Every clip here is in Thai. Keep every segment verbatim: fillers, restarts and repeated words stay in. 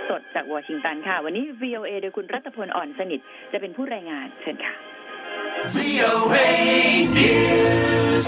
สดจากวอชิงตันค่ะวันนี้ วี โอ เอ โดยคุณรัตพลอ่อนสนิทจะเป็นผู้รายงานเชิญค่ะ วี โอ เอ News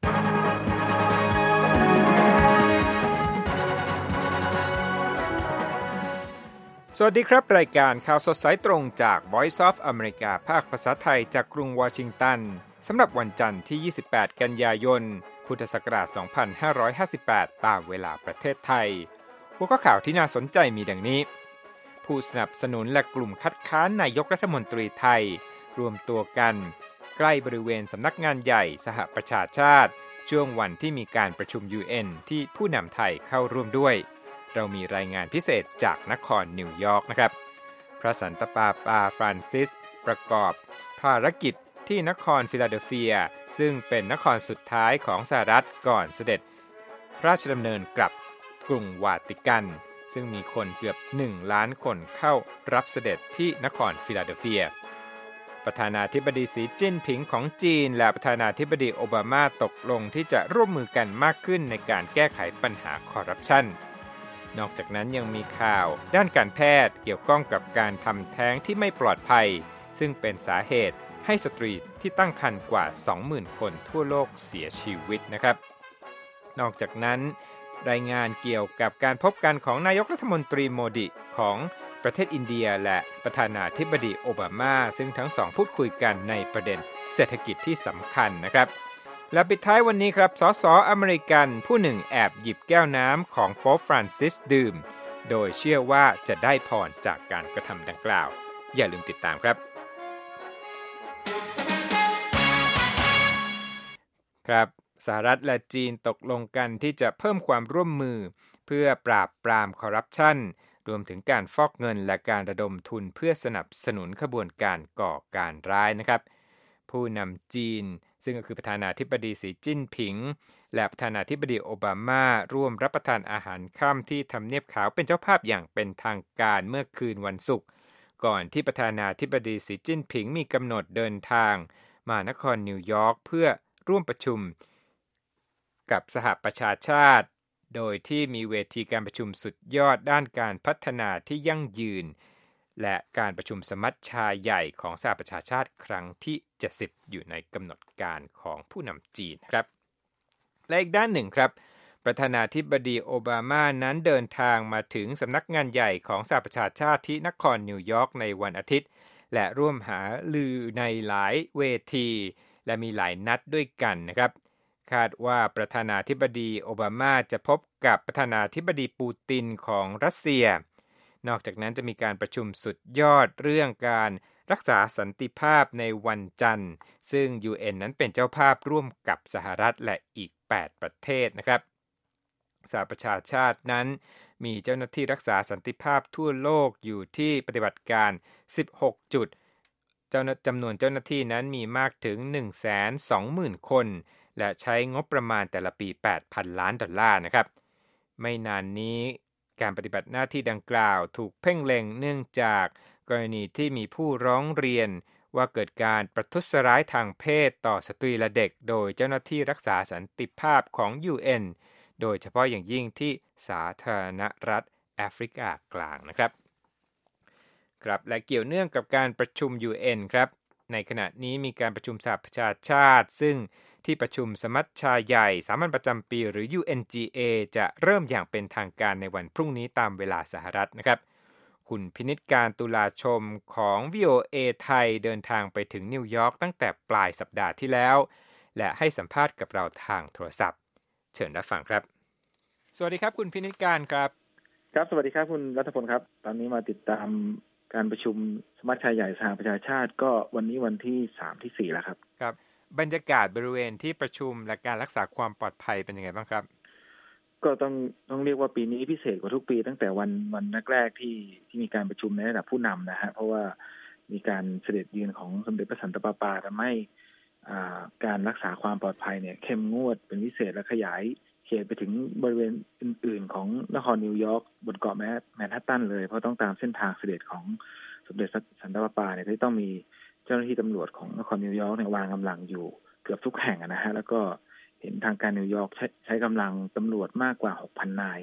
สวัสดีครับรายการข่าวสดสายตรงจาก Voice of America ภาคภาษาไทยจากกรุงวอชิงตันสำหรับวันจันทร์ที่ยี่สิบแปดกันยายนพุทธศักราชสองพันห้าร้อยห้าสิบแปดตามเวลาประเทศไทยหัวข้อข่าวที่น่าสนใจมีดังนี้ผู้สนับสนุนและกลุ่มคัดค้านนายกรัฐมนตรีไทยรวมตัวกันใกล้บริเวณสำนักงานใหญ่สหประชาชาติช่วงวันที่มีการประชุม ยู เอ็น ที่ผู้นำไทยเข้าร่วมด้วยเรามีรายงานพิเศษจากนครนิวยอร์กนะครับพระสันตะปาปาฟรานซิสประกอบภารกิจที่นครฟิลาเดลเฟียซึ่งเป็นนครสุดท้ายของสหรัฐก่อนเสด็จพระราชดำเนินกลับกรุงวาติกันซึ่งมีคนเกือบหนึ่งล้านคนเข้ารับเสด็จที่นครฟิลาเดลเฟียประธานาธิบดีสีจิ้นผิงของจีนและประธานาธิบดีโอบามาตกลงที่จะร่วมมือกันมากขึ้นในการแก้ไขปัญหาคอร์รัปชันนอกจากนั้นยังมีข่าวด้านการแพทย์เกี่ยวข้องกับการทำแท้งที่ไม่ปลอดภัยซึ่งเป็นสาเหตุให้สตรีที่ตั้งครรภ์กว่า สองหมื่น คนทั่วโลกเสียชีวิตนะครับนอกจากนั้นรายงานเกี่ยวกับการพบกันของนายกรัฐมนตรีโมดิของประเทศอินเดียและประธานาธิบดีโอบามาซึ่งทั้งสองพูดคุยกันในประเด็นเศรษฐกิจที่สำคัญนะครับและปิดท้ายวันนี้ครับสสอเมริกันผู้หนึ่งแอบหยิบแก้วน้ำของโป๊ปฟรานซิสดื่มโดยเชื่อว่าจะได้พรจากการกระทำดังกล่าวอย่าลืมติดตามครับครับสหรัฐและจีนตกลงกันที่จะเพิ่มความร่วมมือเพื่อปราบปรามคอร์รัปชันรวมถึงการฟอกเงินและการระดมทุนเพื่อสนับสนุนขบวนการก่อการร้ายนะครับผู้นำจีนซึ่งก็คือประธานาธิบดีสีจิ้นผิงและประธานาธิบดีโอบามาร่วมรับประทานอาหารค่ำที่ทำเนียบขาวเป็นเจ้าภาพอย่างเป็นทางการเมื่อคืนวันศุกร์ก่อนที่ประธานาธิบดีสีจิ้นผิงมีกำหนดเดินทางมานครนิวยอร์กเพื่อร่วมประชุมกับสหประชาชาติโดยที่มีเวทีการประชุมสุดยอดด้านการพัฒนาที่ยั่งยืนและการประชุมสมัชชาใหญ่ของสหประชาชาติครั้งที่เจ็ดสิบอยู่ในกำหนดการของผู้นำจีนครับและอีกด้านหนึ่งครับประธานาธิบดีโอบามานั้นเดินทางมาถึงสำนักงานใหญ่ของสหประชาชาติที่นครนิวยอร์กในวันอาทิตย์และร่วมหารือในหลายเวทีและมีหลายนัดด้วยกันนะครับคาดว่าประธานาธิบดีโอบามาจะพบกับประธานาธิบดีปูตินของรัสเซียนอกจากนั้นจะมีการประชุมสุดยอดเรื่องการรักษาสันติภาพในวันจันทร์ซึ่ง ยู เอ็น นั้นเป็นเจ้าภาพร่วมกับสหรัฐและอีกแปดประเทศนะครับสหประชาชาตินั้นมีเจ้าหน้าที่รักษาสันติภาพทั่วโลกอยู่ที่ปฏิบัติการสิบหกจุดจำนวนเจ้าหน้าที่นั้นมีมากถึง หนึ่งแสนสองหมื่น คนและใช้งบประมาณแต่ละปี แปดพัน ล้านดอลลาร์นะครับไม่นานนี้การปฏิบัติหน้าที่ดังกล่าวถูกเพ่งเล็งเนื่องจากกรณีที่มีผู้ร้องเรียนว่าเกิดการประทุษร้ายทางเพศต่อสตรีและเด็กโดยเจ้าหน้าที่รักษาสันติภาพของ ยู เอ็น โดยเฉพาะอย่างยิ่งที่สาธารณรัฐแอฟริกากลางนะครับครับและเกี่ยวเนื่องกับการประชุม ยู เอ็น ครับในขณะนี้มีการประชุมสหประชาชาติซึ่งที่ประชุมสมัชชาใหญ่สามัญประจำปีหรือ ยู เอ็น จี เอ จะเริ่มอย่างเป็นทางการในวันพรุ่งนี้ตามเวลาสหรัฐนะครับคุณพินิจการตุลาชมของ วี โอ เอ ไทยเดินทางไปถึงนิวยอร์กตั้งแต่ปลายสัปดาห์ที่แล้วและให้สัมภาษณ์กับเราทางโทรศัพท์เชิญรับฟังครับสวัสดีครับคุณพินิจการครับครับสวัสดีครับคุณรัฐพลครับตอนนี้มาติดตามการประชุมสมัชชาใหญ่สหประชาชาติก็วันนี้วันที่สามที่สี่แล้วครับครับบรรยากาศบริเวณที่ประชุมและการรักษาความปลอดภัยเป็นยังไงบ้างครับก็ต้องต้องเรียกว่าปีนี้พิเศษกว่าทุกปีตั้งแต่วันวันแรกๆที่ที่มีการประชุมในระดับผู้นำนะฮะเพราะว่ามีการเสด็จเยือนของสมเด็จพระสันตะปาปาทำให้อ่าการรักษาความปลอดภัยเนี่ยเข้มงวดเป็นพิเศษและขยายเขตไปถึงบริเวณอื่นๆของนครนิวยอร์กบนเกาะแมนฮัตตันเลยเพราะต้องตามเส้นทางเสด็จของสมเด็จพระสันตะปาปาเนี่ยที่ต้องมีเจ้าหน้าที่ตำรวจของนครนิวยอร์กเนี่ยวางกำลังอยู่เกือบทุกแห่งนะฮะแล้วก็เห็นทางการนิวยอร์กใช้ใช้กำลังตำรวจมากกว่า หกพัน นายท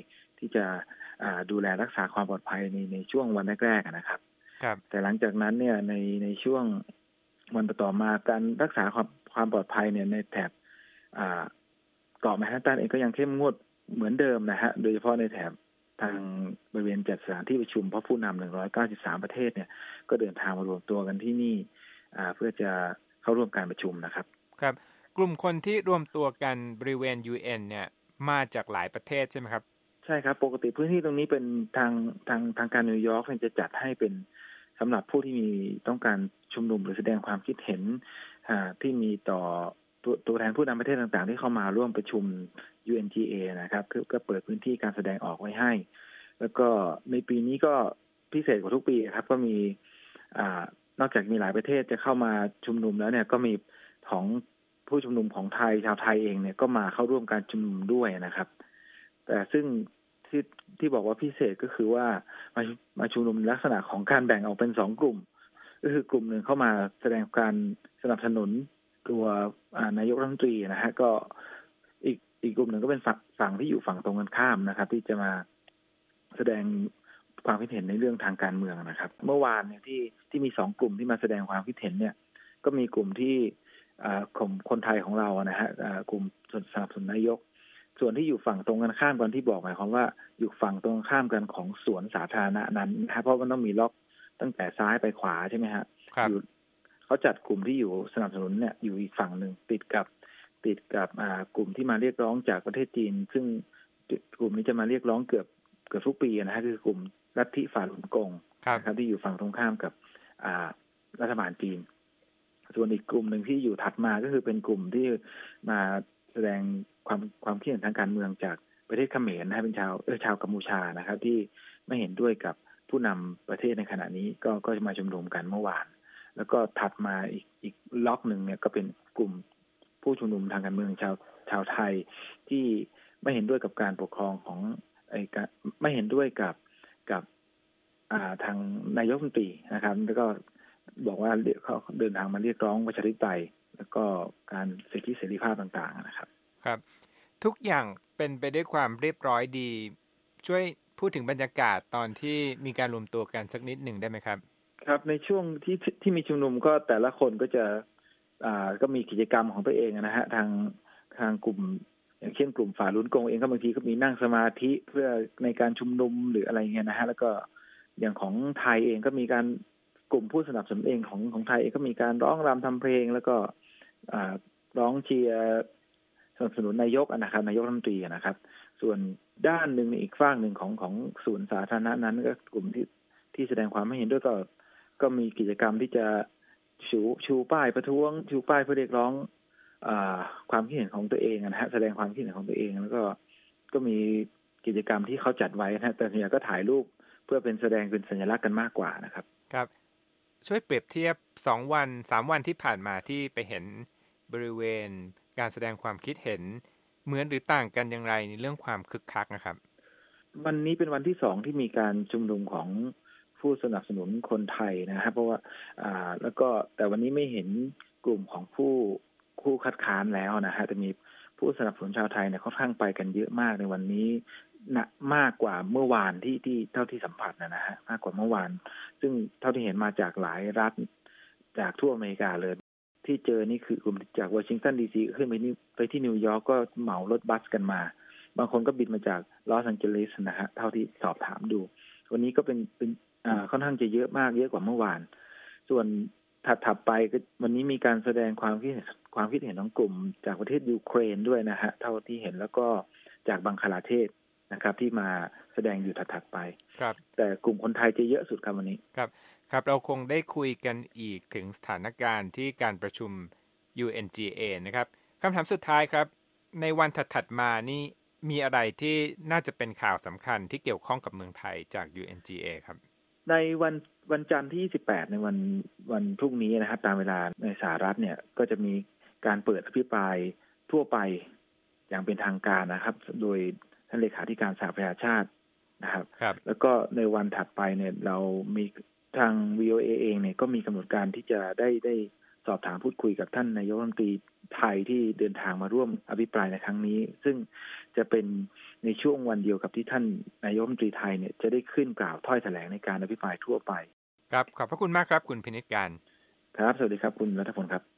ที่จะดูแลรักษาความปลอดภัยในในช่วงวันแรกๆนะครับครับแต่หลังจากนั้นเนี่ยในในช่วงวันต่อมาการรักษาความความปลอดภัยเนี่ยในแถบเกาะแมนฮัตตันเองก็ยังเข้มงวดเหมือนเดิมนะฮะโดยเฉพาะในแถบทางบริเวณจัดสถานที่ประชุมเพราะผู้นำหนึ่งร้อยเก้าสิบสามประเทศเนี่ยก็เดินทางมารวมตัวกันที่นี่เพื่อจะเข้าร่วมการประชุมนะครับครับกลุ่มคนที่รวมตัวกันบริเวณ ยู เอ็น เนี่ยมาจากหลายประเทศใช่ไหมครับใช่ครับปกติพื้นที่ตรงนี้เป็นทางทางทางการนิวยอร์กจะจัดให้เป็นสำหรับผู้ที่มีต้องการชุมนุมหรือแสดงความคิดเห็นที่มีต่อตัวตัวแทนผู้นำประเทศต่างๆที่เข้ามาร่วมประชุม ยู เอ็น จี เอ นะครับก็เปิดพื้นที่การแสดงออกไว้ให้แล้วก็ในปีนี้ก็พิเศษกว่าทุกปีครับก็มีอ่านอกจากมีหลายประเทศจะเข้ามาชุมนุมแล้วเนี่ยก็มีของผู้ชุมนุมของไทยชาวไทยเองเนี่ยก็มาเข้าร่วมการชุมนุมด้วยนะครับแต่ซึ่งที่ที่บอกว่าพิเศษก็คือว่ามามาชุมนุมลักษณะของการแบ่งออกเป็นสองกลุ่มก็คือกลุ่มหนึ่งเข้ามาแสดงการสนับสนุนตัวนายกรัฐมนตรีนะฮะก็อีกอีกกลุ่มหนึ่งก็เป็นฝั่งฝั่งที่อยู่ฝั่งตรงกันข้ามนะครับที่จะมาแสดงความคิดเห็นในเรื่องทางการเมืองนะครับเมื่อวานเนี่ยที่ที่มีสองกลุ่มที่มาแสดงความคิดเห็นเนี่ยก็มีกลุ่มที่ของคนไทยของเรานะฮะกลุ่มสนับสนุนนายกส่วนที่อยู่ฝั่งตรงกันข้ามกันที่บอกหมายความว่าอยู่ฝั่งตรงข้ามกันของสวนสาธารณะนั้นนะเพราะมันต้องมีล็อกตั้งแต่ซ้ายไปขวาใช่ไหมฮะอยู่เขาจัดกลุ่มที่อยู่สนับสนุนเนี่ยอยู่อีกฝั่งหนึ่งติดกับติดกับกลุ่มที่มาเรียกร้องจากประเทศจีนซึ่งกลุ่มนี้จะมาเรียกร้องเกือบเกือบทุกปีนะฮะคือกลุ่มลัทธิฝ่าหลุนกงนะครับที่อยู่ฝั่งตรงข้ามกับรัฐบาลจีนส่วนอีกกลุ่มหนึ่งที่อยู่ถัดมาก็คือเป็นกลุ่มที่มาแสดงความความคิดเห็นทางการเมืองจากประเทศเขมรนะฮะเป็นชาวเออชาวกัมพูชานะครับที่ไม่เห็นด้วยกับผู้นำประเทศในขณะนี้ก็ก็จะมาชุมนุมกันเมื่อวานแล้วก็ถัดมาอีกอีกล็อกหนึ่งเนี่ยก็เป็นกลุ่มผู้ชุมนุมทางการเมืองชาวชาวไทยที่ไม่เห็นด้วยกับการปกครองของไอ้ไม่เห็นด้วยกับกับอ่าทางนายกรัฐมนตรีนะครับแล้วก็บอกว่าเขาเดินทางมาเรียกร้องประชาธิปไตยแล้วก็การสิทธิเสรีภาพต่างๆนะครับครับทุกอย่างเป็นไปด้วยความเรียบร้อยดีช่วยพูดถึงบรรยากาศตอนที่มีการรวมตัวกันสักนิดหนึ่งได้ไหมครับครับในช่วงที่ที่มีชุมนุมก็แต่ละคนก็จะอ่าก็มีกิจกรรมของตัวเองนะฮะทางทางกลุ่มอย่างเช่นกลุ่มฝ่าลุ้นกงเองก็บางทีก็มีนั่งสมาธิเพื่อในการชุมนุมหรืออะไรเงี้ยนะฮะแล้วก็อย่างของไทยเองก็มีการกลุ่มผู้สนับสนุนเองของของไทยเองก็มีการร้องรำทำเพลงแล้วก็อ่าร้องเชียร์สนับสนุนนายกนะครับนายกรัฐมนตรีนะครับส่วนด้านหนึ่งอีกฝั่งหนึ่งของของศูนย์สาธารณะนั้นก็กลุ่มที่ที่แสดงความไม่เห็นด้วยก็ก็มีกิจกรรมที่จะชูชูป้ายประท้วงชูป้ายเพื่อเรียกร้องอ่าความคิดเห็นของตัวเองนะฮะแสดงความคิดเห็นของตัวเองแล้วก็ก็มีกิจกรรมที่เขาจัดไว้นะแต่เนี่ยก็ถ่ายรูปเพื่อเป็นแสดงเป็นสัญลักษณ์กันมากกว่านะครับครับช่วยเปรียบเทียบสองวันสามวันที่ผ่านมาที่ไปเห็นบริเวณการแสดงความคิดเห็นเหมือนหรือต่างกันอย่างไรในเรื่องความคึกคักนะครับวันนี้เป็นวันที่สองที่มีการชุมนุมของผู้สนับสนุนคนไทยนะครับเพราะว่าอ่าแล้วก็แต่วันนี้ไม่เห็นกลุ่มของผู้ผู้คัดค้านแล้วนะฮะจะมีผู้สนับสนุนชาวไทยเนี่ยค่อนข้างไปกันเยอะมากในวันนี้นะมากกว่าเมื่อวานที่ที่เท่าที่สัมผัสนะฮะมากกว่าเมื่อวานซึ่งเท่าที่เห็นมาจากหลายรัฐจากทั่วอเมริกาเลยที่เจอนี่คือกลุ่มจากวอชิงตันดีซีขึ้นไปนี่ไปที่นิวยอร์กก็เหมารถบัสกันมาบางคนก็บินมาจากลอสแองเจลิสนะฮะเท่าที่สอบถามดูวันนี้ก็เป็นเป็นอ่าค่อนข้างจะเยอะมากเยอะกว่าเมื่อวานส่วนถัดๆไปก็วันนี้มีการแสดงความคิดความคิดเห็นของกลุ่มจากประเทศยูเครนด้วยนะฮะเท่าที่เห็นแล้วก็จากบังคลาเทศนะครับที่มาแสดงอยู่ถัดๆไปครับแต่กลุ่มคนไทยจะเยอะสุดครับวันนี้ครับครับเราคงได้คุยกันอีกถึงสถานการณ์ที่การประชุม ยู เอ็น จี เอ นะครับคำถามสุดท้ายครับในวันถัดๆมานี่มีอะไรที่น่าจะเป็นข่าวสำคัญที่เกี่ยวข้องกับเมืองไทยจาก ยู เอ็น จี เอ ครับในวันวันจันทร์ที่ยี่สิบแปดในวันวันพรุ่งนี้นะครับตามเวลาในสหรัฐเนี่ยก็จะมีการเปิดอภิปรายทั่วไปอย่างเป็นทางการนะครับโดยท่านเลขาธิการสหประชาชาตินะครับแล้วก็ในวันถัดไปเนี่ยเรามีทาง วี โอ เอ เองเนี่ยก็มีกำหนดการที่จะได้ได้สอบถามพูดคุยกับท่านนายกรัฐมนตรีไทยที่เดินทางมาร่วมอภิปรายในครั้งนี้ซึ่งจะเป็นในช่วงวันเดียวกับที่ท่านนายกรัฐมนตรีไทยเนี่ยจะได้ขึ้นกล่าวถ้อยแถลงในการอภิปรายทั่วไปครับขอบพระคุณมากครับคุณพินิจการครับสวัสดีครับคุณรัฐพลครับ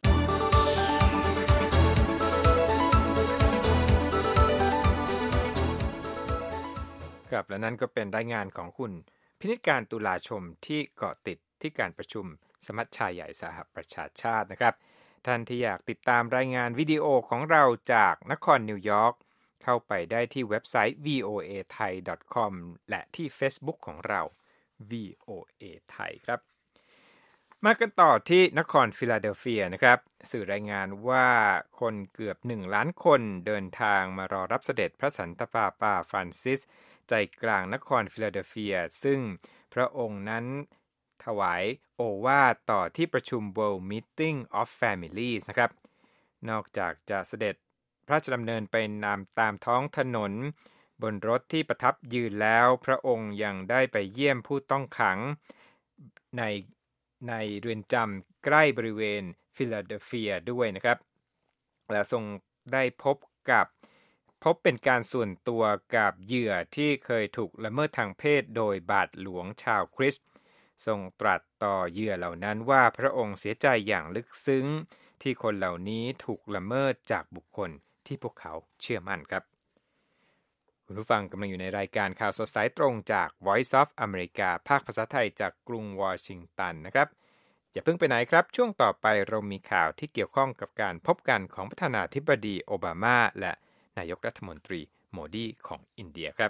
ครับและนั่นก็เป็นรายงานของคุณพินิจการตุลาชมที่เกาะติดที่การประชุมสมัชชาใหญ่สหประชาชาตินะครับท่านที่อยากติดตามรายงานวิดีโอของเราจากนครนิวยอร์กเข้าไปได้ที่เว็บไซต์ วี โอ เอ ไทย ดอท คอม และที่ Facebook ของเรา วี โอ เอ ไทยครับมากันต่อที่นครฟิลาเดลเฟียนะครับสื่อรายงานว่าคนเกือบหนึ่งล้านคนเดินทางมารอรับเสด็จพระสันตะปาปาฟรานซิสใจกลางนครฟิลาเดลเฟียซึ่งพระองค์นั้นถวายโอวาทต่อที่ประชุม World Meeting of Families นะครับนอกจากจะเสด็จพระราชดำเนินไปนำตามท้องถนนบนรถที่ประทับยืนแล้วพระองค์ยังได้ไปเยี่ยมผู้ต้องขังในในเรือนจำใกล้บริเวณฟิลาเดลเฟียด้วยนะครับและทรงได้พบกับพบเป็นการส่วนตัวกับเหยื่อที่เคยถูกละเมิดทางเพศโดยบาทหลวงชาวคริสต์ทรงตรัสต่อเหยื่อเหล่านั้นว่าพระองค์เสียใจอย่างลึกซึ้งที่คนเหล่านี้ถูกละเมิดจากบุคคลที่พวกเขาเชื่อมั่นครับคุณผู้ฟังกำลังอยู่ในรายการข่าวสดสายตรงจาก Voice of America ภาคภาษาไทยจากกรุงวอชิงตันนะครับอย่าเพิ่งไปไหนครับช่วงต่อไปเรามีข่าวที่เกี่ยวข้องกับการพบกันของประธานาธิบดีโอบามาและนายกรัฐมนตรีโมดีของอินเดียครับ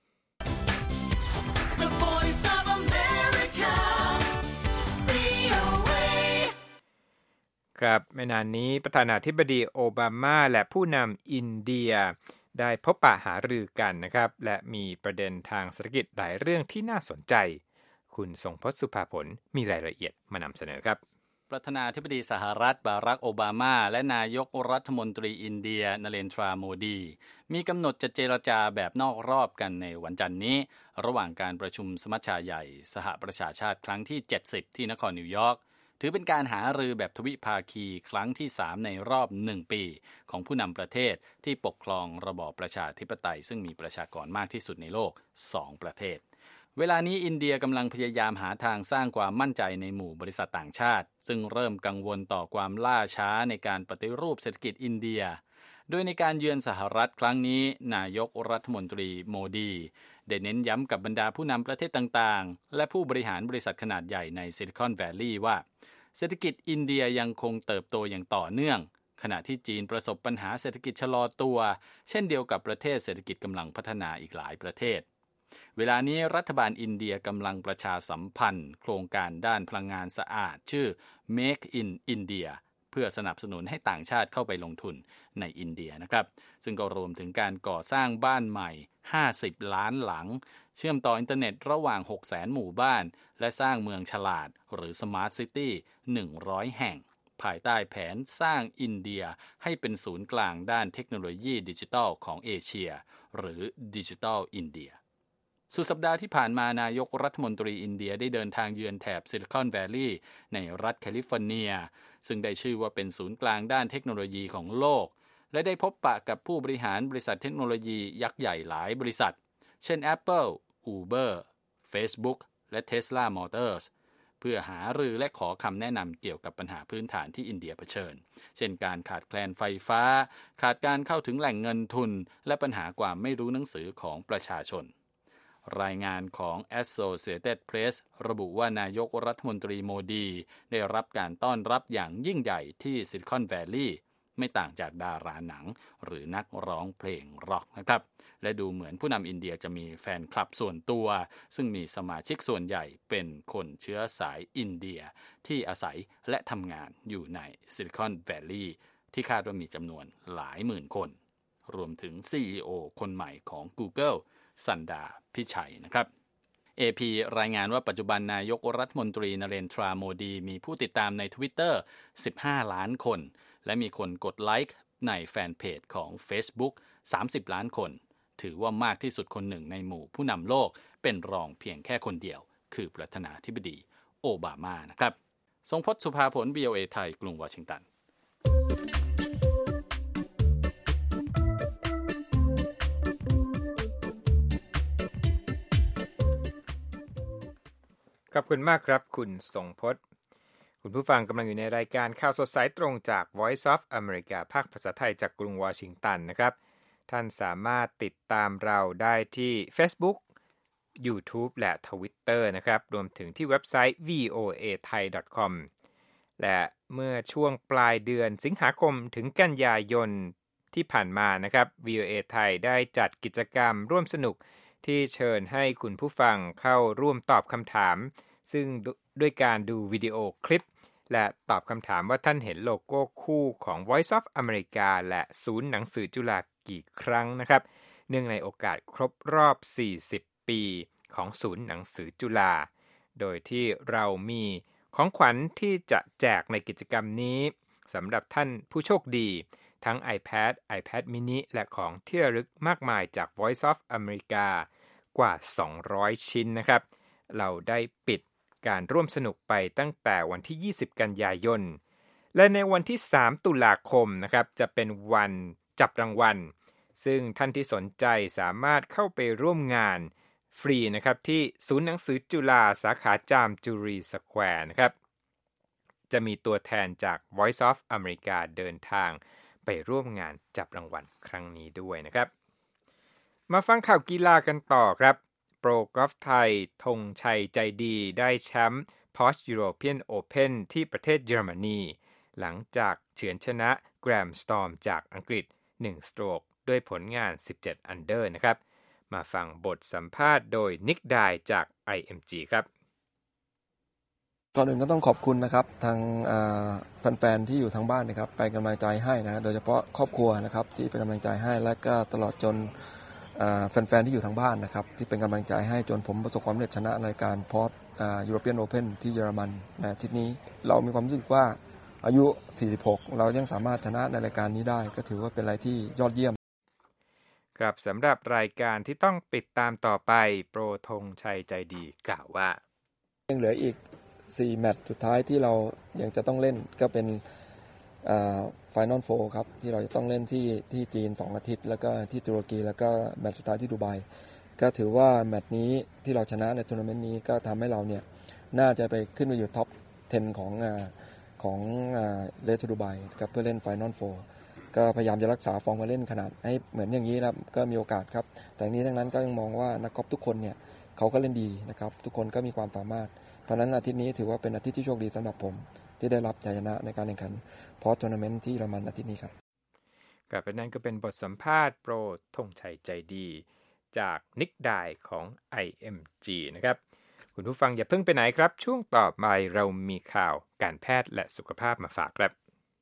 The Voice of America วี โอ เอ ครับไม่นานนี้ประธานาธิบดีโอบามาและผู้นำอินเดียได้พบปะหารือกันนะครับและมีประเด็นทางเศรษฐกิจหลายเรื่องที่น่าสนใจคุณทรงพจน์สุภาผลมีรายละเอียดมานำเสนอครับประธานาธิบดีสหรัฐบารักโอบามาและนายกรัฐมนตรีอินเดียนเรนทราโมดีมีกำหนดจะเจรจาแบบนอกรอบกันในวันจันทร์นี้ระหว่างการประชุมสมัชชาใหญ่สหประชาชาติครั้งที่เจ็ดสิบที่นครนิวยอร์กถือเป็นการหารือแบบทวิภาคีครั้งที่สามในรอบหนึ่งปีของผู้นำประเทศที่ปกครองระบอบประชาธิปไตยซึ่งมีประชากรมากที่สุดในโลกสองประเทศเวลานี้อินเดียกำลังพยายามหาทางสร้างความมั่นใจในหมู่บริษัทต่างชาติซึ่งเริ่มกังวลต่อความล่าช้าในการปฏิรูปเศรษฐกิจอินเดียโดยในการเยือนสหรัฐครั้งนี้นายกรัฐมนตรีโมดีได้เน้นย้ำกับบรรดาผู้นำประเทศต่างๆและผู้บริหารบริษัทขนาดใหญ่ในซิลิคอนแวลลีย์ว่าเศรษฐกิจอินเดียยังคงเติบโตอย่างต่อเนื่องขณะที่จีนประสบปัญหาเศรษฐกิจชะลอตัวเช่นเดียวกับประเทศเศรษฐกิจกำลังพัฒนาอีกหลายประเทศเวลานี้รัฐบาลอินเดียกำลังประชาสัมพันธ์โครงการด้านพลังงานสะอาดชื่อ Make in India เพื่อสนับสนุนให้ต่างชาติเข้าไปลงทุนในอินเดียนะครับซึ่งก็รวมถึงการก่อสร้างบ้านใหม่ห้าสิบล้านหลังเชื่อมต่ออินเทอร์เน็ตระหว่าง หกแสน หมู่บ้านและสร้างเมืองฉลาดหรือ Smart City หนึ่งร้อยแห่งภายใต้แผนสร้างอินเดียให้เป็นศูนย์กลางด้านเทคโนโลยีดิจิทัลของเอเชียหรือ Digital Indiaสุดสัปดาห์ที่ผ่านมานายกรัฐมนตรีอินเดียได้เดินทางเยือนแถบซิลิคอนแวลลีย์ในรัฐแคลิฟอร์เนียซึ่งได้ชื่อว่าเป็นศูนย์กลางด้านเทคโนโลยีของโลกและได้พบปะกับผู้บริหารบริษัทเทคโนโลยียักษ์ใหญ่หลายบริษัทเช่น Apple, Uber, Facebook และ Tesla Motors เพื่อหารือและขอคำแนะนำเกี่ยวกับปัญหาพื้นฐานที่อินเดียเผชิญเช่นการขาดแคลนไฟฟ้าขาดการเข้าถึงแหล่งเงินทุนและปัญหาความไม่รู้หนังสือของประชาชนรายงานของ Associated Press ระบุว่านายกรัฐมนตรีโมดีได้รับการต้อนรับอย่างยิ่งใหญ่ที่ซิลิคอนแวลลีย์ไม่ต่างจากดาราหนังหรือนักร้องเพลงร็อกนะครับและดูเหมือนผู้นำอินเดียจะมีแฟนคลับส่วนตัวซึ่งมีสมาชิกส่วนใหญ่เป็นคนเชื้อสายอินเดียที่อาศัยและทำงานอยู่ในซิลิคอนแวลลีย์ที่คาดว่ามีจำนวนหลายหมื่นคนรวมถึง ซี อี โอ คนใหม่ของ Googleสันดาพิชัยนะครับ เอ พี รายงานว่าปัจจุบันนายกรัฐมนตรีนเรนทราโมดีมีผู้ติดตามใน Twitter สิบห้าล้านคนและมีคนกดไลค์ในแฟนเพจของ Facebook สามสิบล้านคนถือว่ามากที่สุดคนหนึ่งในหมู่ผู้นำโลกเป็นรองเพียงแค่คนเดียวคือประธานาธิบดีโอบามานะครับทรงพจน์สุภาผล วี โอ เอ ไทยกรุงวอชิงตันขอบคุณมากครับคุณทรงพจน์คุณผู้ฟังกำลังอยู่ในรายการข่าวสดสายตรงจาก Voice of America ภาคภาษาไทยจากกรุงวอชิงตันนะครับท่านสามารถติดตามเราได้ที่ Facebook YouTube และ Twitter นะครับรวมถึงที่เว็บไซต์ วี โอ เอ ไทย ดอท คอม และเมื่อช่วงปลายเดือนสิงหาคมถึงกันยายนที่ผ่านมานะครับ วี โอ เอ ไทยได้จัดกิจกรรมร่วมสนุกที่เชิญให้คุณผู้ฟังเข้าร่วมตอบคำถามซึ่งด้วยการดูวิดีโอคลิปและตอบคำถามว่าท่านเห็นโลโก้คู่ของ Voice of America และศูนย์หนังสือจุฬากี่ครั้งนะครับเนื่องในโอกาสครบรอบสี่สิบปีของศูนย์หนังสือจุฬาโดยที่เรามีของขวัญที่จะแจกในกิจกรรมนี้สำหรับท่านผู้โชคดีทั้ง iPad iPad mini และของที่ระลึกมากมายจาก Voice of America กว่าสองร้อยชิ้นนะครับเราได้ปิดการร่วมสนุกไปตั้งแต่วันที่ยี่สิบกันยายนและในวันที่สามตุลาคมนะครับจะเป็นวันจับรางวัลซึ่งท่านที่สนใจสามารถเข้าไปร่วมงานฟรีนะครับที่ศูนย์หนังสือจุฬาสาขาจามจุรีสแควร์นะครับจะมีตัวแทนจาก Voice of America เดินทางไปร่วมงานจับรางวัลครั้งนี้ด้วยนะครับมาฟังข่าวกีฬากันต่อครับโปรกอล์ฟไทยธงชัยใจดีได้แชมป์ Porsche European Open ที่ประเทศเยอรมนีหลังจากเฉือนชนะ Graham Storm จากอังกฤษหนึ่งสโตรกด้วยผลงานสิบเจ็ดอันเดอร์นะครับมาฟังบทสัมภาษณ์โดยนิกไดจาก ไอ เอ็ม จี ครับก่อนอื่นก็ต้องขอบคุณนะครับทางแฟนๆที่อยู่ทางบ้านนะครับไปกำลังใจให้นะโดยเฉพาะครอบครัวนะครับที่เป็นกำลังใจให้และก็ตลอดจนแฟนๆที่อยู่ทางบ้านนะครับที่เป็นกำลังใจให้จนผมประสบความสำเร็จชนะรายการ Porsche European Open ที่เยอรมันในอาทิตย์นี้เรามีความรู้สึกว่าอายุสี่สิบหกเรายังสามารถชนะในรายการนี้ได้ก็ถือว่าเป็นอะไรที่ยอดเยี่ยมครับสำหรับรายการที่ต้องติดตามต่อไปโปรธงชัยใจดีกล่าวว่ายังเหลืออีกสี่แมตช์สุดท้ายที่เรายังจะต้องเล่นก็เป็นอ่า Final Four ครับที่เราจะต้องเล่นที่ที่จีนสองอาทิตย์แล้วก็ที่ตุรกีแล้วก็แมตช์สุดท้ายที่ดูไบก็ถือว่าแมตช์นี้ที่เราชนะในทัวร์นาเมนต์นี้ก็ทำให้เราเนี่ยน่าจะไปขึ้นไปอยู่ท็อปสิบของอ่าของอ่าเลสดูไบครับเพื่อเล่น Final Four ก็พยายามจะรักษาฟอร์มการเล่นขนาดให้เหมือนอย่างนี้นะครับก็มีโอกาสครับแต่นี้ทั้งนั้นก็ยังมองว่านักกอล์ฟทุกคนเนี่ยเขาก็เล่นดีนะครับทุกคนก็มีความสามารถเพราะนั้นอาทิตย์นี้ถือว่าเป็นอาทิตย์ที่โชคดีสำหรับผมที่ได้รับชัยชนะในการแข่งขันพอร์ตทัวร์นาเมนต์ที่เยอรมันอาทิตย์นี้ครับกับนั้นก็เป็นบทสัมภาษณ์โปรธงชัยใจดีจากนิกไดของ ไอ เอ็ม จี นะครับคุณผู้ฟังอย่าเพิ่งไปไหนครับช่วงต่อไปเรามีข่าวการแพทย์และสุขภาพมาฝากครับ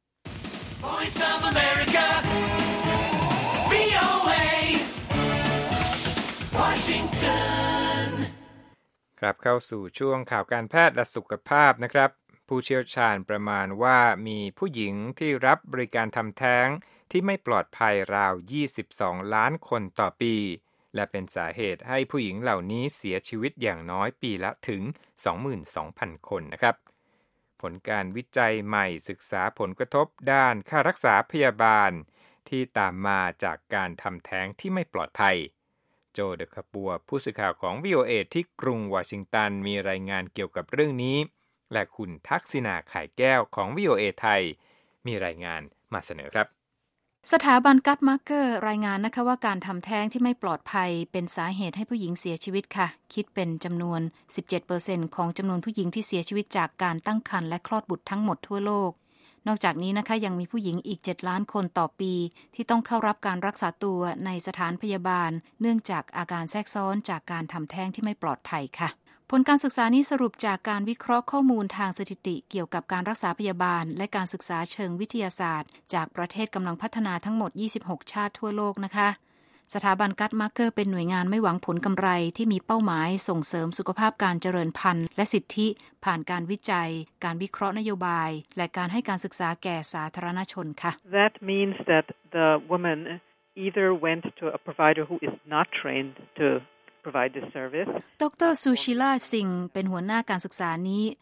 Voice of America วี โอ เอ Washington ครับเข้าสู่ช่วงข่าวการแพทย์และสุขภาพนะครับผู้เชี่ยวชาญประมาณว่ามีผู้หญิงที่รับบริการทำแท้งที่ไม่ปลอดภัยราวยี่สิบสองล้านคนต่อปีและเป็นสาเหตุให้ผู้หญิงเหล่านี้เสียชีวิตอย่างน้อยปีละถึง สองหมื่นสองพัน คนนะครับผลการวิจัยใหม่ศึกษาผลกระทบด้านค่ารักษาพยาบาลที่ตามมาจากการทำแท้งที่ไม่ปลอดภัยโจเดคาปัวผู้สื่อข่าวของ วี โอ เอ ที่กรุงวอชิงตันมีรายงานเกี่ยวกับเรื่องนี้และคุณทักษิณาไข่แก้วของ วี โอ เอ ไทยมีรายงานมาเสนอครับสถาบันกัตมาร์เกอร์รายงานนะคะว่าการทำแท้งที่ไม่ปลอดภัยเป็นสาเหตุให้ผู้หญิงเสียชีวิตค่ะคิดเป็นจำนวน สิบเจ็ดเปอร์เซ็นต์ ของจำนวนผู้หญิงที่เสียชีวิตจากการตั้งครรภ์และคลอดบุตรทั้งหมดทั่วโลกนอกจากนี้นะคะยังมีผู้หญิงอีกเจ็ดล้านคนต่อปีที่ต้องเข้ารับการรักษาตัวในสถานพยาบาลเนื่องจากอาการแทรกซ้อนจากการทำแท้งที่ไม่ปลอดภัยค่ะผลการศึกษานี้สรุปจากการวิเคราะห์ข้อมูลทางสถิติเกี่ยวกับการรักษาพยาบาลและการศึกษาเชิงวิทยาศาสตร์จากประเทศกำลังพัฒนาทั้งหมดยี่สิบหกชาติทั่วโลกนะคะสถาบันกัตมาร์เกอร์เป็นหน่วยงานไม่หวังผลกำไรที่มีเป้าหมายส่งเสริมสุขภาพการเจริญพันธุ์และสิทธิผ่านการวิจัยการวิเคราะห์นโยบายและการให้การศึกษาแก่สาธารณชนค่ะ That means that the woman either went to a provider who is not trained to provide this service ดรซูชิลาซิงเป็นหัวหน้าการศึกษานี้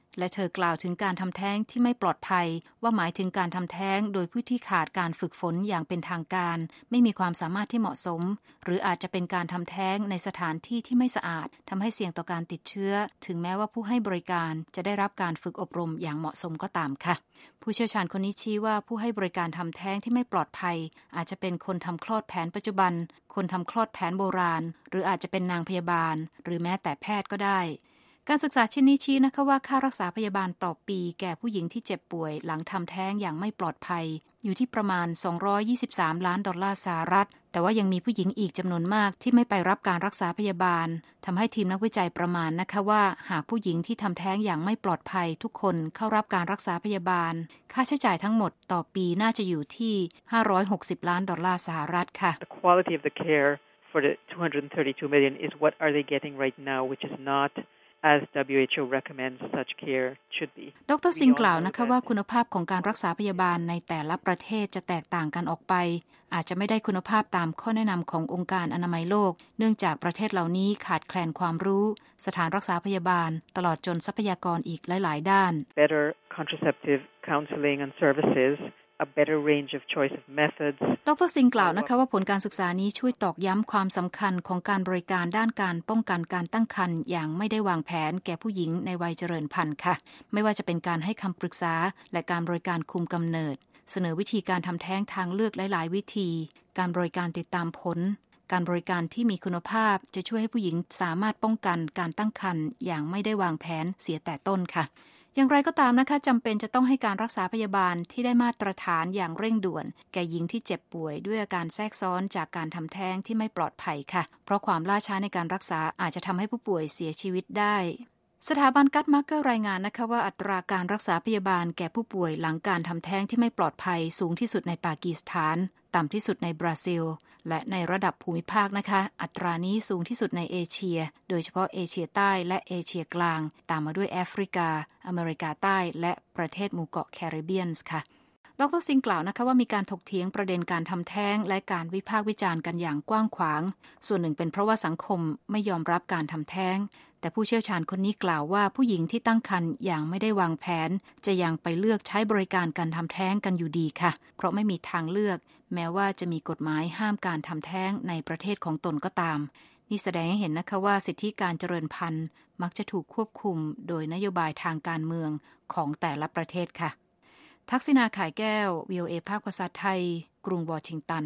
และเธอกล่าวถึงการทำแท้งที่ไม่ปลอดภัยว่าหมายถึงการทำแท้งโดยผู้ที่ขาดการฝึกฝนอย่างเป็นทางการไม่มีความสามารถที่เหมาะสมหรืออาจจะเป็นการทำแท้งในสถานที่ที่ไม่สะอาดทำให้เสี่ยงต่อการติดเชื้อถึงแม้ว่าผู้ให้บริการจะได้รับการฝึกอบรมอย่างเหมาะสมก็ตามค่ะผู้เชี่ยวชาญคนนี้ชี้ว่าผู้ให้บริการทำแท้งที่ไม่ปลอดภัยอาจจะเป็นคนทำคลอดแผนปัจจุบันคนทำคลอดแผนโบราณหรืออาจจะเป็นนางพยาบาลหรือแม้แต่แพทย์ก็ได้การศึกษาชิ้นนี้ชี้นะคะว่าค่ารักษาพยาบาลต่อปีแก่ผู้หญิงที่เจ็บป่วยหลังทำแท้งอย่างไม่ปลอดภัยอยู่ที่ประมาณสองร้อยยี่สิบสามล้านดอลลาร์สหรัฐแต่ว่ายังมีผู้หญิงอีกจำนวนมากที่ไม่ไปรับการรักษาพยาบาลทำให้ทีมนักวิจัยประมาณนะคะว่าหากผู้หญิงที่ทำแท้งอย่างไม่ปลอดภัยทุกคนเข้ารับการรักษาพยาบาลค่าใช้จ่ายทั้งหมดต่อปีน่าจะอยู่ที่ห้าร้อยหกสิบล้านดอลลาร์สหรัฐค่ะ The quality of the care for the two hundred thirty-two million is what are they getting right now, which is not as ดับเบิลยู เอช โอ recommends such care should be ดร.ซิงกล่าวนะคะว่าคุณภาพของการรักษาพยาบาลในแต่ละประเทศจะแตกต่างกันออกไปอาจจะไม่ได้คุณภาพตามข้อแนะนำขององค์การอนามัยโลกเนื่องจากประเทศเหล่านี้ขาดแคลนความรู้สถานรักษาพยาบาลตลอดจนทรัพยากรอีกหลายๆด้าน Better contraceptive counseling and services a better range of choice of methods ดร.ซิงกล่าวนะคะว่าผลการศึกษานี้ช่วยตอกย้ำความสำคัญของการบริการด้านการป้องกันการตั้งครรภ์อย่างไม่ได้วางแผนแก่ผู้หญิงในวัยเจริญพันธุ์ค่ะไม่ว่าจะเป็นการให้คำปรึกษาและการบริการคุมกำเนิดเสนอวิธีการทำแท้งทางเลือกหลายๆวิธีการบริการติดตามผลการบริการที่มีคุณภาพจะช่วยให้ผู้หญิงสามารถป้องกันการตั้งครรภ์อย่างไม่ได้วางแผนเสียแต่ต้นค่ะอย่างไรก็ตามนะคะจำเป็นจะต้องให้การรักษาพยาบาลที่ได้มาตรฐานอย่างเร่งด่วนแก่หญิงที่เจ็บป่วยด้วยอาการแทรกซ้อนจากการทำแท้งที่ไม่ปลอดภัยค่ะเพราะความล่าช้าในการรักษาอาจจะทำให้ผู้ป่วยเสียชีวิตได้สถาบันกัตมาร์เกอร์รายงานนะคะว่าอัตราการรักษาพยาบาลแก่ผู้ป่วยหลังการทำแท้งที่ไม่ปลอดภัยสูงที่สุดในปากีสถานต่ำที่สุดในบราซิลและในระดับภูมิภาคนะคะอัตรานี้สูงที่สุดในเอเชียโดยเฉพาะเอเชียใต้และเอเชียกลางตามมาด้วยแอฟริกาอเมริกาใต้และประเทศหมู่เกาะแคริบเบียนส์ค่ะดร.ซิงกล่าวนะคะว่ามีการถกเถียงประเด็นการทำแท้งและการวิพากษ์วิจารณ์กันอย่างกว้างขวางส่วนหนึ่งเป็นเพราะว่าสังคมไม่ยอมรับการทำแท้งแต่ผู้เชี่ยวชาญคนนี้กล่าวว่าผู้หญิงที่ตั้งครรภ์อย่างไม่ได้วางแผนจะยังไปเลือกใช้บริการการทำแท้งกันอยู่ดีค่ะเพราะไม่มีทางเลือกแม้ว่าจะมีกฎหมายห้ามการทำแท้งในประเทศของตนก็ตามนี่แสดงให้เห็นนะคะว่าสิทธิการเจริญพันธุ์มักจะถูกควบคุมโดยนโยบายทางการเมืองของแต่ละประเทศค่ะทักษิณาข่ายแก้ว วี โอ เอ ภาคภาษาไทยกรุงวอชิงตัน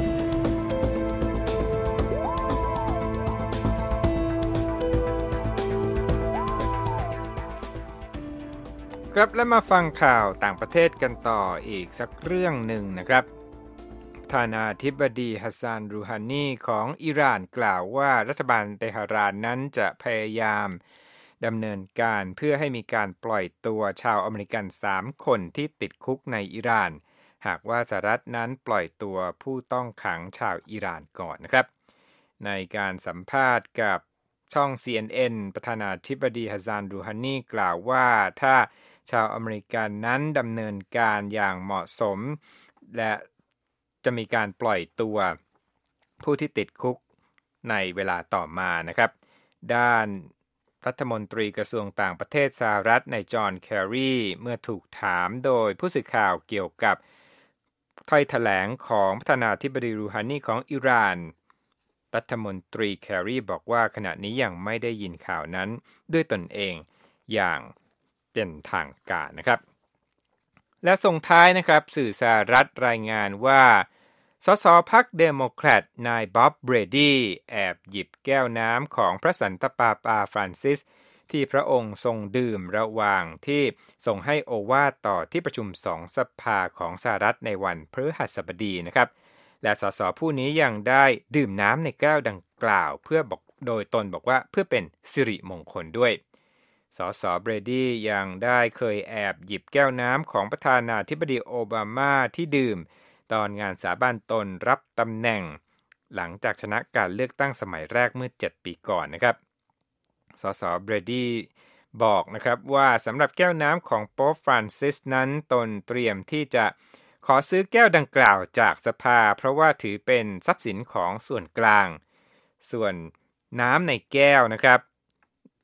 ครับและมาฟังข่าวต่างประเทศกันต่ออีกสักเรื่องหนึ่งนะครับประธานาธิบดีฮัสซานรูฮานีของอิหร่านกล่าวว่ารัฐบาลเตหะรานนั้นจะพยายามดำเนินการเพื่อให้มีการปล่อยตัวชาวอเมริกันสามคนที่ติดคุกในอิหร่านหากว่าสหรัฐนั้นปล่อยตัวผู้ต้องขังชาวอิหร่านก่อนนะครับในการสัมภาษณ์กับช่อง ซี เอ็น เอ็น ประธานาธิบดีฮัสซานรูฮานีกล่าวว่าถ้าชาวอเมริกันนั้นดำเนินการอย่างเหมาะสมและจะมีการปล่อยตัวผู้ที่ติดคุกในเวลาต่อมานะครับด้านรัฐมนตรีกระทรวงต่างประเทศสหรัฐในจอห์นแคร์รีเมื่อถูกถามโดยผู้สื่อข่าวเกี่ยวกับถ้อยแถลงของประธานาธิบดีรูฮานีของอิหร่านรัฐมนตรีแคร์รีบอกว่าขณะนี้ยังไม่ได้ยินข่าวนั้นด้วยตนเองอย่างเป็นทางการนะครับและส่งท้ายนะครับสื่อสหรัฐรายงานว่าสสพรรคเดโมแครตนายบ๊อบเบรดี้แอบหยิบแก้วน้ำของพระสันตะปาปาฟรานซิสที่พระองค์ทรงดื่มระหว่างที่ทรงให้โอวาทต่อที่ประชุมสองสภาของสหรัฐในวันพฤหัสบดีนะครับและสสผู้นี้ยังได้ดื่มน้ำในแก้วดังกล่าวเพื่อบอกโดยตนบอกว่าเพื่อเป็นสิริมงคลด้วยสสเบรดี้ยังได้เคยแอบหยิบแก้วน้ำของประธานาธิบดีโอบามาที่ดื่มตอนงานสาบานตนรับตำแหน่งหลังจากชนะการเลือกตั้งสมัยแรกเมื่อเจ็ดปีก่อนนะครับสสเบรดี้บอกนะครับว่าสำหรับแก้วน้ำของโป๊ปฟรานซิสนั้นตนเตรียมที่จะขอซื้อแก้วดังกล่าวจากสภาเพราะว่าถือเป็นทรัพย์สินของส่วนกลางส่วนน้ำในแก้วนะครับ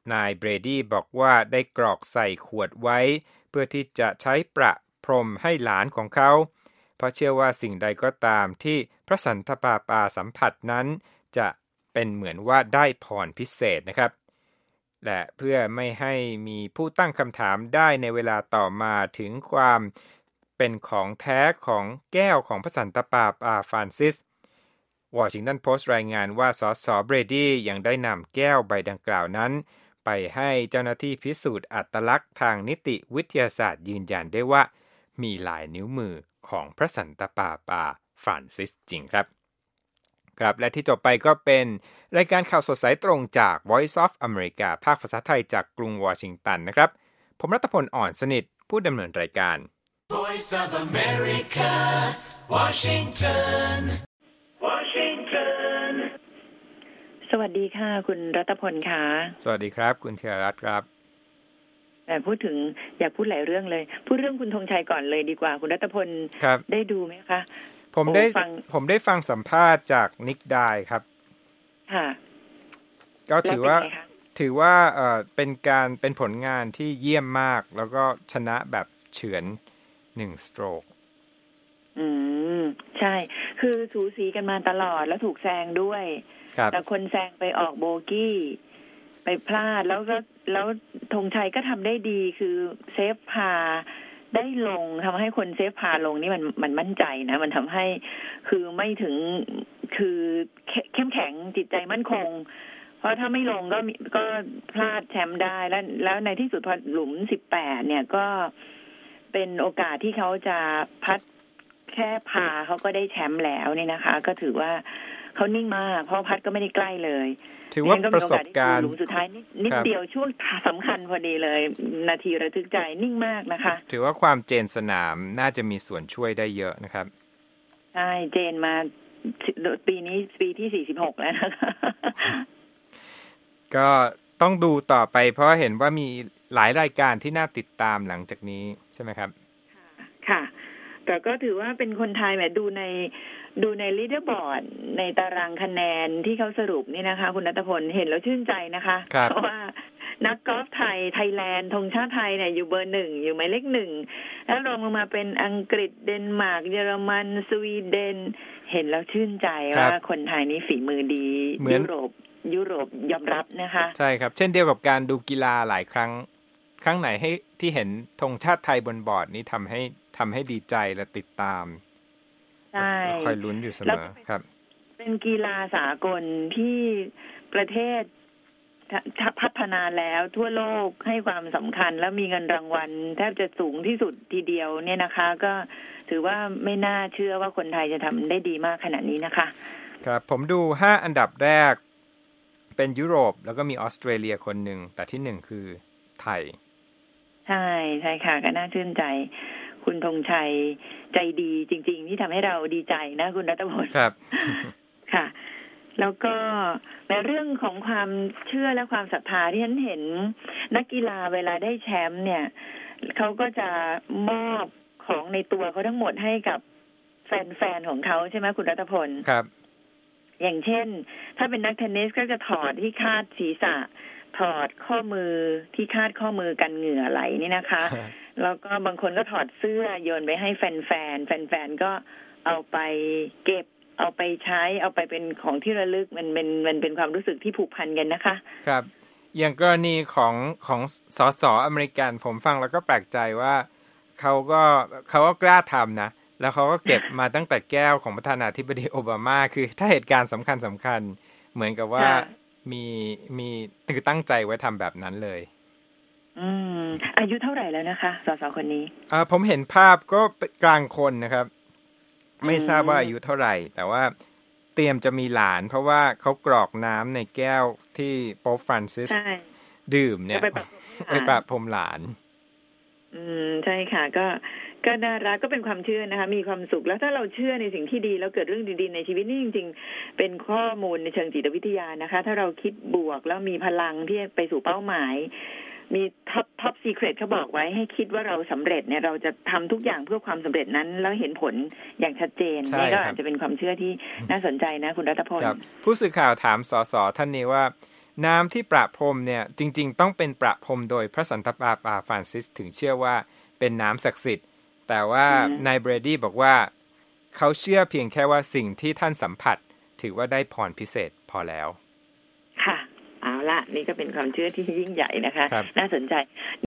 นายเบรดี้บอกว่าได้กรอกใส่ขวดไว้เพื่อที่จะใช้ประพรมให้หลานของเขาเพราะเชื่อว่าสิ่งใดก็ตามที่พระสันตะปาปาสัมผัสนั้นจะเป็นเหมือนว่าได้พรพิเศษนะครับและเพื่อไม่ให้มีผู้ตั้งคำถามได้ในเวลาต่อมาถึงความเป็นของแท้ของแก้วของพระสันตะปาปาฟรานซิสวอชิงตันโพสต์รายงานว่าสสเบรดี้ยังได้นำแก้วใบดังกล่าวนั้นไปให้เจ้าหน้าที่พิสูจน์อัตลักษณ์ทางนิติวิทยาศาสตร์ยืนยันได้ว่ามีลายนิ้วมือของพระสันตะปาปาฟรานซิสจริงครับครับและที่จบไปก็เป็นรายการข่าวสดสายตรงจาก Voice of America ภาคภาษาไทยจากกรุงวอชิงตันนะครับผมรัตพลอ่อนสนิทผู้ดำเนินรายการ Voice of America Washington Washington สวัสดีค่ะคุณรัตพลค่ะสวัสดีครับคุณธีรรัตน์ครับแต่พูดถึงอยากพูดหลายเรื่องเลยพูดเรื่องคุณธงชัยก่อนเลยดีกว่าคุณรัตพลได้ดูไหมคะผมได้ผมได้ฟังสัมภาษณ์จากนิกไดครับค่ะก็ถือว่าถือว่าเอ่อเป็นการเป็นผลงานที่เยี่ยมมากแล้วก็ชนะแบบเฉือนหนึ่งสโตรกอืมใช่คือสูสีกันมาตลอดแล้วถูกแซงด้วยแต่คนแซงไปออกโบกี้ไปพลาดแล้วก็แล้วธงชัยก็ทำได้ดีคือเซฟพาได้ลงทำให้คนเซฟพาลงนี่มันมันมั่นใจนะมันทำให้คือไม่ถึงคือเข้มแข็งจิตใจมั่นคงเพราะถ้าไม่ลงก็ก็พลาดแชมป์ได้แล้วแล้วในที่สุดพอหลุมสิบแปดเนี่ยก็เป็นโอกาสที่เขาจะพัดแค่พาเขาก็ได้แชมป์แล้วนี่นะคะก็ถือว่าเขานิ่งมากเพราะพัดก็ไม่ได้ใกล้เลยถือว่าประสบการณ์หลุมสุดท้ายนิดเดียวช่วงสำคัญพอดีเลยนาทีระทึกใจนิ่งมากนะคะถือว่าความเจนสนามน่าจะมีส่วนช่วยได้เยอะนะครับใช่เจนมาปีนี้ปีที่สี่สิบหกแล้วนะคะก็ต้องดูต่อไปเพราะเห็นว่ามีหลายรายการที่น่าติดตามหลังจากนี้ใช่ไหมครับค่ะแต่ก็ถือว่าเป็นคนไทยแหมดูในดูในลีดเดอร์บอร์ดในตารางคะแนนที่เขาสรุปนี่นะคะคุณณัฐพลเห็นแล้วชื่นใจนะคะเพราะว่านักกอล์ฟไทยไทยแลนด์ธงชาติไทยเนี่ยอยู่เบอร์หนึ่งอยู่หมายเลขหนึ่งแล้วรองลงมาเป็นอังกฤษเดนมาร์กเยอรมันสวีเดนเห็นแล้วชื่นใจว่าคนไทยนี่ฝีมือดียุโรปยุโรปยอมรับนะคะใช่ครับเช่นเดียวกับการดูกีฬาหลายครั้งครั้งไหนให้ที่เห็นธงชาติไทยบนบอร์ดนี้ทำให้ทำให้ดีใจและติดตามใช่คอยลุ้นอยู่เสมอครับเป็นกีฬาสากลที่ประเทศพัฒนาแล้วทั่วโลกให้ความสำคัญแล้วมีเงินรางวัลแทบจะสูงที่สุดทีเดียวเนี่ยนะคะก็ถือว่าไม่น่าเชื่อว่าคนไทยจะทำได้ดีมากขนาดนี้นะคะครับผมดูห้าอันดับแรกเป็นยุโรปแล้วก็มีออสเตรเลียคนหนึ่งแต่ที่หนึ่งคือไทยใช่ใช่ค่ะก็น่าชื่นใจคุณธงชัยใจดีจริงๆที่ทำให้เราดีใจนะคุณรัตพลครับค่ะแล้วก็ในเรื่องของความเชื่อและความศรัทธาที่ฉันเห็นนักกีฬาเวลาได้แชมป์เนี่ยเขาก็จะมอบของในตัวเขาทั้งหมดให้กับแฟนๆของเขาใช่ไหมคุณรัตพลครับอย่างเช่นถ้าเป็นนักเทนนิสก็จะถอดที่คาดศีรษะถอดข้อมือที่คาดข้อมือกันเหงื่อไหลนี่นะคะแล้วก็บางคนก็ถอดเสื้อโยนไปให้แฟนๆแฟนๆก็เอาไปเก็บเอาไปใช้เอาไปเป็นของที่ระลึกมันเป็นมันเป็นความรู้สึกที่ผูกพันกันนะคะครับอย่างกรณีของของสสอเมริกันผมฟังแล้วก็แปลกใจว่าเขาก็เขาก็กล้าทำนะแล้วเขาก็เก็บมาตั้งแต่แก้วของประธานาธิบดีโอบามาคือถ้าเหตุการณ์สำคัญสำคัญเหมือนกับว่ามีมีคือตั้งใจไว้ทำแบบนั้นเลยอืมอายุเท่าไหร่แล้วนะคะสสคนนี้อ่าผมเห็นภาพก็กลางคนนะครับไม่ทราบว่าอายุเท่าไหร่แต่ว่าเตรียมจะมีหลานเพราะว่าเขากรอกน้ำในแก้วที่โป๊ปฟรานซิสดื่มเนี่ยไปประพรมหลานอืมใช่ค่ะก็ก็น่ารักก็เป็นความเชื่อนะคะมีความสุขแล้วถ้าเราเชื่อในสิ่งที่ดีแล้วเกิดเรื่องดีๆในชีวิตนี่จริงๆเป็นข้อมูลในเชิงจิตวิทยานะคะถ้าเราคิดบวกแล้วมีพลังที่ไปสู่เป้าหมายมีท็อปท็อปซีเครตเขาบอกไว้ให้คิดว่าเราสำเร็จเนี่ยเราจะทำทุกอย่างเพื่อความสำเร็จนั้นแล้วเห็นผลอย่างชัดเจนนี่ก็อาจจะเป็นความเชื่อที่น่าสนใจนะคุณรัตพลผู้สื่อข่าวถามสสท่านนี้ว่าน้ำที่ประพรมเนี่ยจริงๆต้องเป็นประพรมโดยพระสันตะปาปาฟรานซิสถึงเชื่อว่าเป็นน้ำศักดิ์สิทธิ์แต่ว่านายเบรดี้บอกว่าเขาเชื่อเพียงแค่ว่าสิ่งที่ท่านสัมผัสถือว่าได้พรพิเศษพอแล้วค่ะเอาละนี่ก็เป็นความเชื่อที่ยิ่งใหญ่นะคะน่าสนใจ